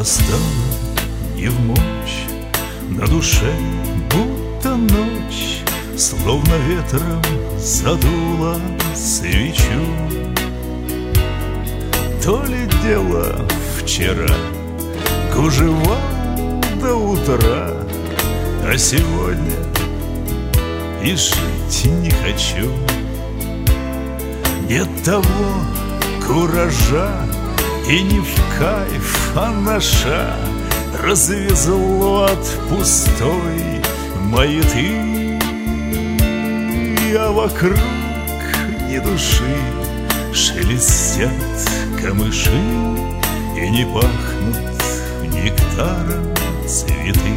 настала и в мочь, на душе будто ночь, словно ветром задула свечу. То ли дело вчера гужевал до утра, а сегодня и жить не хочу. Нет того куража, и не в кайф, а наша развезло от пустой маяты. А вокруг ни души, шелестят камыши, и не пахнут нектаром цветы.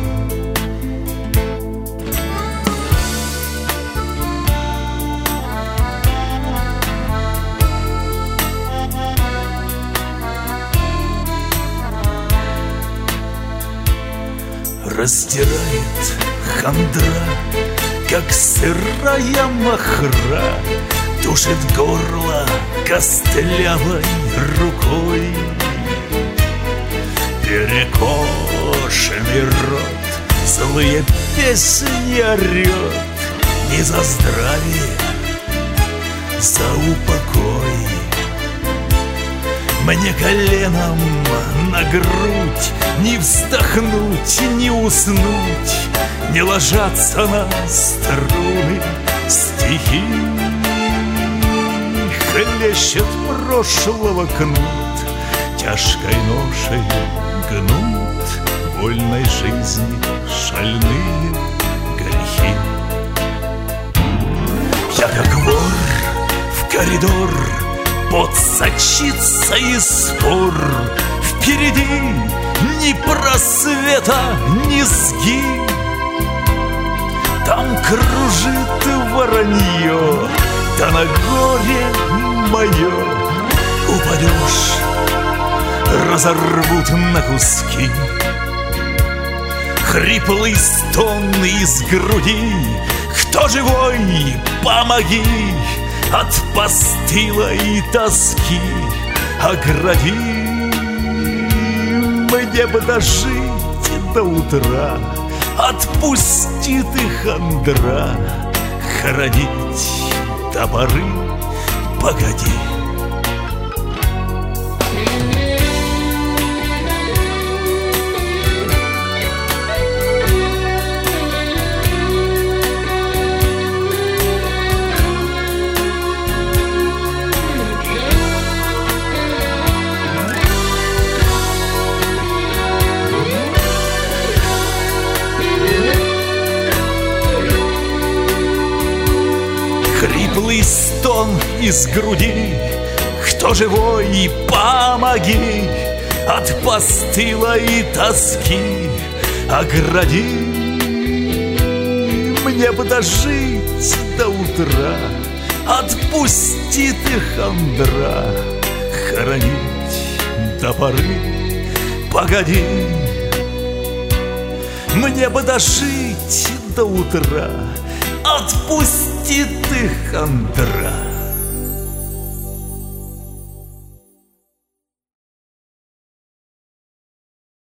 Раздирает хандра, как сырая махра, душит горло костлявой рукой. Перекошенный рот злые песни орет, не за здравие, за упокой. Мне коленом на грудь не вздохнуть, не уснуть, не ложатся на струны стихи. Хлещет прошлого кнут, тяжкой ношей гнут вольной жизни шальные грехи. Я как вор в коридор, пот сочится из спор. Впереди ни просвета, ни сгиб. Там кружит воронье, да на горе мое упадешь, разорвут на куски. Хриплый стон из груди: кто живой, помоги! От постылой тоски огради. Мне бы дожить до утра, отпусти ты хандра, хоронить до поры погоди. Хриплый стон из груди: кто живой, помоги! От постылой тоски огради. Мне бы дожить до утра, отпусти ты хандра, хоронить до поры погоди. Мне бы дожить до утра, отпусти ты хандра,